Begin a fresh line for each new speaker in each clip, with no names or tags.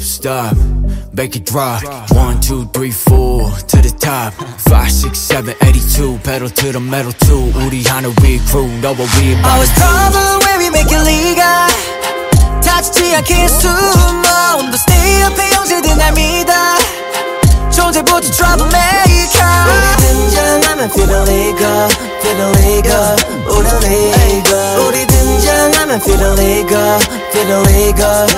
stop, make it drop. 1, 2, 3, 4 to the top. 5, 6, 7, 82 pedal to the metal too. 우리 하늘위 crew 너와 위에
Always trouble when we make it legal. 다치지 않게 숨어 Stay up 형제들 날 믿어 존재부터 troublemaker 우리 등장하면 fiddle-league fiddle-league 우리 우리 등장하면 fiddle-league fiddle-league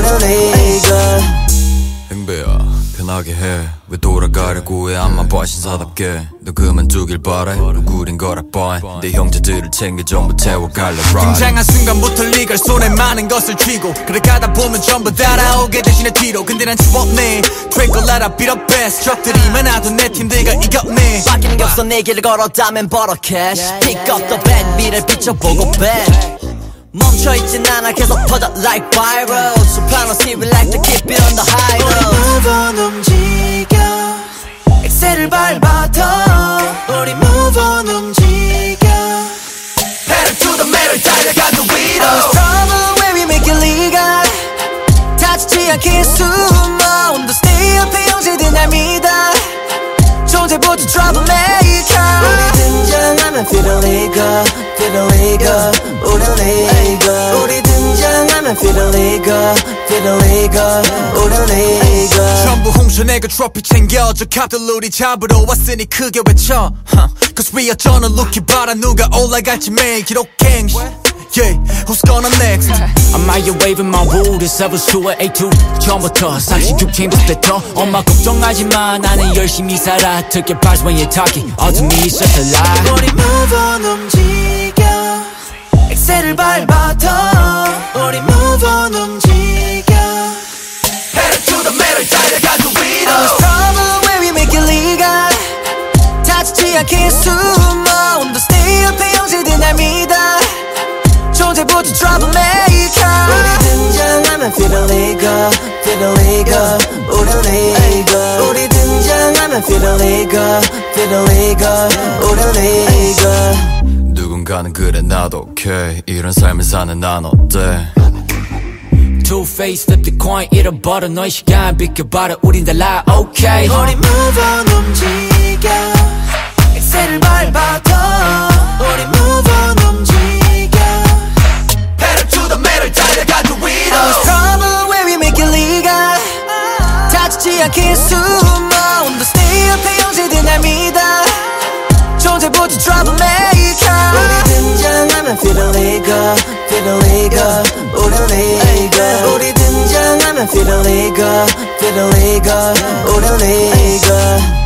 우리
행배야 편하게 해 왜 돌아가려고 해 암만 봐 신사답게 너 그만두길 바래 누구린 거라 boy 내 형제들을 챙겨 전부 태워갈래 right
등장한 순간부터 리걸 손에 많은 것을 쥐고 그래 가다 보면 전부 따라오게 대신에 뒤로 근데 난 지웠네 Twinkle let up beat up best 적들이 많아도 내 팀들과 이겼네 바뀌는 게 없어 내 길을 걸었다면 벌어 cash Pick up the bad 미를 비춰보고 back 멈춰있진 않아 계속 퍼져 like viral Sopranos TV like to keep it on the high road 우리 move on 움직여 엑셀을 밟아 더 우리 move on 움직여 Pedal to the metal 달려가 그 위로 Always trouble when we make it legal 다치지 않게 숨어 Stay up 형제들 날 믿어 존재부터 troublemaker 우리 등장하면 fiddle-league fiddle-league 우리 등장하면 fiddle-league fiddle-league 우리 전부 홍천애가 트로피 챙겨줘 캅들 우리 잡으러 왔으니 크게 외쳐 Cause we are gonna look 이봐라 누가 올라갈지 매일 기록행 Yeah, who's gonna next?
I'm out here waving my rule This levels to an A2 처음부터 36 때부터 엄마 걱정하지마 나는 열심히 살아 Took your prize when you're talking 어둠이 있어서 lie
우리 move on 움직여 엑셀을 밟아 더 우리 move on 움직여 Pedal to the metal 달려가 그 위로 Always trouble when we make it legal 다치지 않게 숨어 Stay up 형제들 날 믿어 존재부터 troublemaker 우리 등장하면 fiddle-league fiddle-league 우리 등장하면 fiddle-league fiddle-league 우리
누군가는 그래 나도 오케이 이런 삶을 사는 난 어때
Two-face flip the coin 잃어버려 너의 시간 비켜봐라 우린 달라 okay
우리 move on 움직여 엑셀을 밟아 더 우리 move on 움직여 Pedal to the metal 달려가 그 위로 Always trouble when we make it legal 다치지 않게 숨어 Stay up 형제들 날 믿어 존재부터 troublemaker 우리 등장하면 fiddle-league fiddle-league 우리 등장하면 fiddle-league fiddle-league 우리